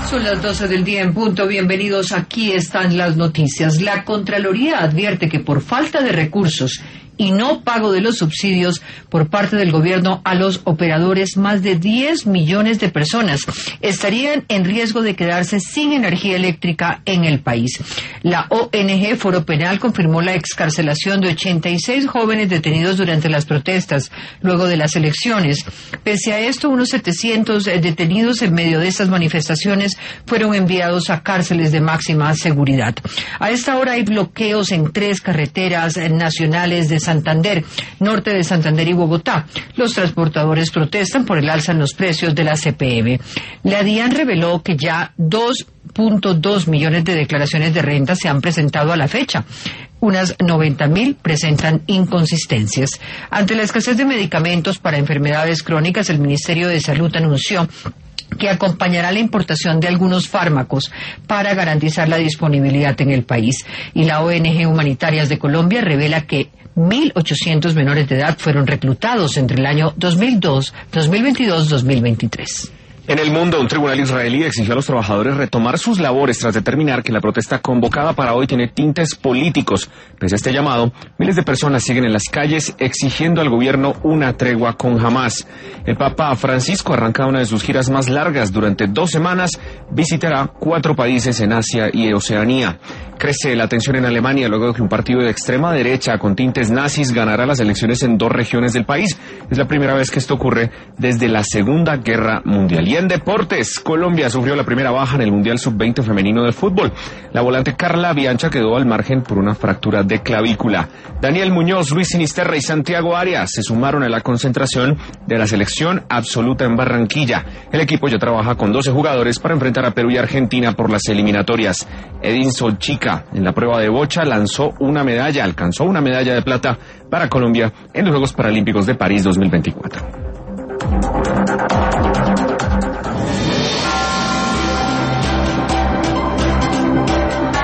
Son las 12 del día en punto. Bienvenidos. Aquí están las noticias. La Contraloría advierte que por falta de recursos y no pago de los subsidios por parte del gobierno a los operadores, más de 10 millones de personas estarían en riesgo de quedarse sin energía eléctrica en el país. La ONG Foro Penal confirmó la excarcelación de 86 jóvenes detenidos durante las protestas luego de las elecciones. Pese a esto, unos 700 detenidos en medio de estas manifestaciones fueron enviados a cárceles de máxima seguridad. A esta hora hay bloqueos en 3 carreteras nacionales de Santander, norte de Santander y Bogotá. Los transportadores protestan por el alza en los precios de la CPM. La DIAN reveló que ya 2.2 millones de declaraciones de renta se han presentado a la fecha. Unas 90.000 presentan inconsistencias. Ante la escasez de medicamentos para enfermedades crónicas, el Ministerio de Salud anunció que acompañará la importación de algunos fármacos para garantizar la disponibilidad en el país. Y la ONG Humanitarias de Colombia revela que 1.800 menores de edad fueron reclutados entre el año 2022-2023. En el mundo, un tribunal israelí exigió a los trabajadores retomar sus labores tras determinar que la protesta convocada para hoy tiene tintes políticos. Pese a este llamado, miles de personas siguen en las calles exigiendo al gobierno una tregua con Hamás. El Papa Francisco arranca una de sus giras más largas. Durante 2 semanas visitará 4 países en Asia y Oceanía. Crece la tensión en Alemania luego de que un partido de extrema derecha con tintes nazis ganará las elecciones en 2 regiones del país. Es la primera vez que esto ocurre desde la Segunda Guerra Mundial. Y en deportes, Colombia sufrió la primera baja en el Mundial Sub-20 femenino de fútbol. La volante Carla Biancha quedó al margen por una fractura de clavícula. Daniel Muñoz, Luis Sinisterra y Santiago Arias se sumaron a la concentración de la selección absoluta en Barranquilla. El equipo ya trabaja con 12 jugadores para enfrentar a Perú y Argentina por las eliminatorias. Edinson Chica, en la prueba de bocha, alcanzó una medalla de plata para Colombia en los Juegos Paralímpicos de París 2024.